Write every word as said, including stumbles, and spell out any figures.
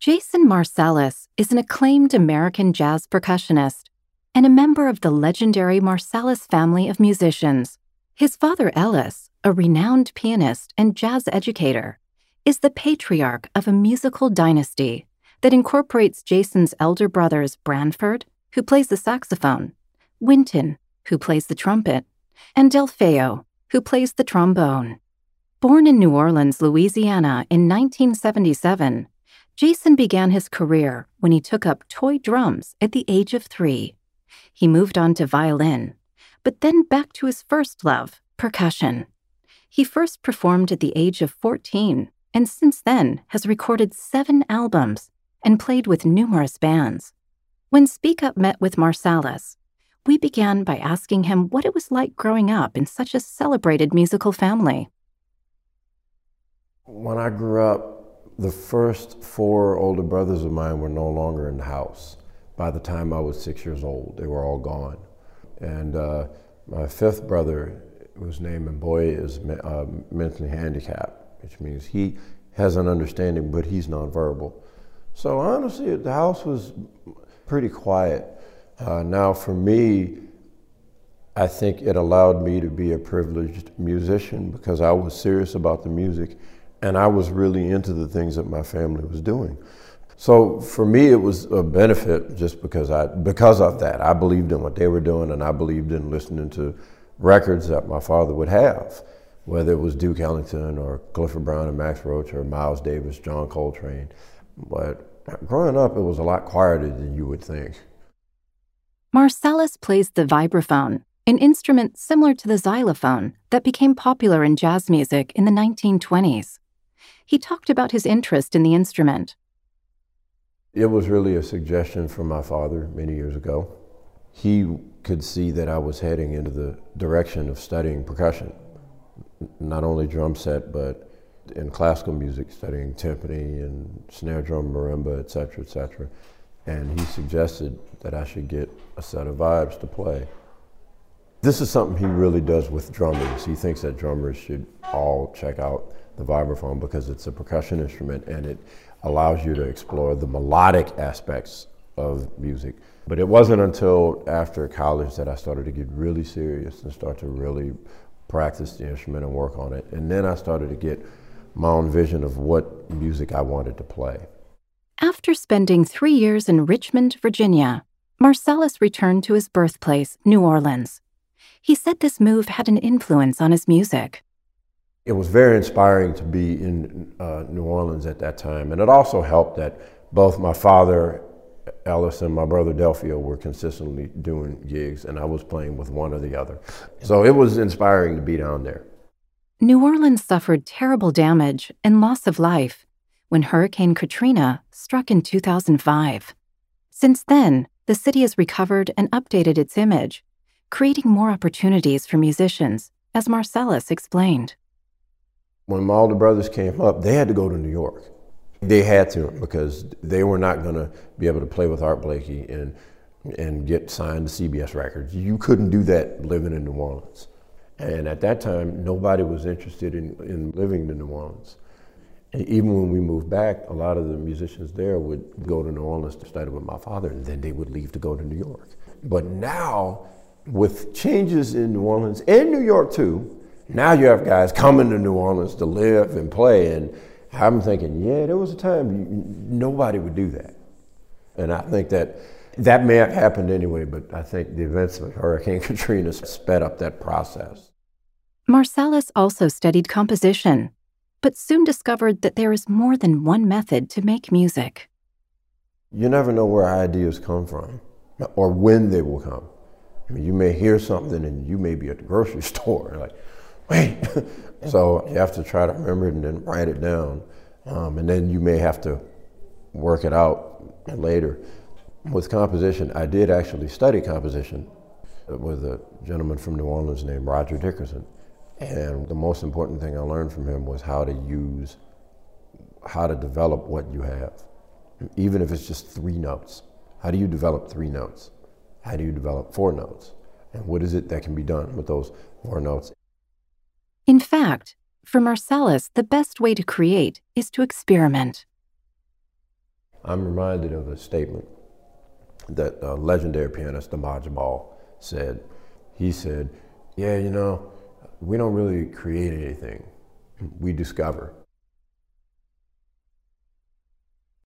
Jason Marsalis is an acclaimed American jazz percussionist and a member of the legendary Marsalis family of musicians. His father, Ellis, a renowned pianist and jazz educator, is the patriarch of a musical dynasty that incorporates Jason's elder brothers Branford, who plays the saxophone, Wynton, who plays the trumpet, and Delfeo, who plays the trombone. Born in New Orleans, Louisiana in nineteen seventy-seven, Jason began his career when he took up toy drums at the age of three. He moved on to violin, but then back to his first love, percussion. He first performed at the age of fourteen, and since then has recorded seven albums and played with numerous bands. When Speak Up met with Marsalis, we began by asking him what it was like growing up in such a celebrated musical family. When I grew up, the first four older brothers of mine were no longer in the house. By the time I was six years old, they were all gone. And uh, my fifth brother, whose name and boy is uh, mentally handicapped, which means he has an understanding, but he's nonverbal. So honestly, the house was pretty quiet. Uh, now for me, I think it allowed me to be a privileged musician because I was serious about the music and I was really into the things that my family was doing. So for me, it was a benefit just because I, because of that. I believed in what they were doing and I believed in listening to records that my father would have, whether it was Duke Ellington or Clifford Brown and Max Roach or Miles Davis, John Coltrane. But growing up, it was a lot quieter than you would think. Marsalis plays the vibraphone, an instrument similar to the xylophone that became popular in jazz music in the nineteen twenties. He talked about his interest in the instrument. It was really a suggestion from my father many years ago. He could see that I was heading into the direction of studying percussion, not only drum set, but in classical music, studying timpani and snare drum, marimba, et cetera, et cetera. And he suggested that I should get a set of vibes to play. This is something he really does with drummers. He thinks that drummers should all check out the vibraphone because it's a percussion instrument and it allows you to explore the melodic aspects of music. But it wasn't until after college that I started to get really serious and start to really practice the instrument and work on it. And then I started to get my own vision of what music I wanted to play. After spending three years in Richmond, Virginia, Marsalis returned to his birthplace, New Orleans. He said this move had an influence on his music. It was very inspiring to be in uh, New Orleans at that time. And it also helped that both my father, Ellis, and my brother Delfeo were consistently doing gigs, and I was playing with one or the other. So it was inspiring to be down there. New Orleans suffered terrible damage and loss of life when Hurricane Katrina struck in two thousand five. Since then, the city has recovered and updated its image, creating more opportunities for musicians, as Marsalis explained. When my older brothers came up, they had to go to New York. They had to because they were not going to be able to play with Art Blakey and, and get signed to C B S Records. You couldn't do that living in New Orleans. And at that time, nobody was interested in, in living in New Orleans. And even when we moved back, a lot of the musicians there would go to New Orleans to study with my father, and then they would leave to go to New York. But now, with changes in New Orleans and New York too, now you have guys coming to New Orleans to live and play, and I'm thinking, yeah, there was a time you, nobody would do that. And I think that that may have happened anyway, but I think the events of Hurricane Katrina sped up that process. Marsalis also studied composition, but soon discovered that there is more than one method to make music. You never know where ideas come from or when they will come. I mean, you may hear something and you may be at the grocery store, like, wait. So you have to try to remember it and then write it down. Um, and then you may have to work it out later. With composition, I did actually study composition with a gentleman from New Orleans named Roger Dickerson. And the most important thing I learned from him was how to use, how to develop what you have. Even if it's just three notes. How do you develop three notes? How do you develop four notes? And what is it that can be done with those four notes? In fact, for Marsalis, the best way to create is to experiment. I'm reminded of a statement that uh, legendary pianist Ahmad Jamal said. He said, yeah, you know, we don't really create anything, we discover.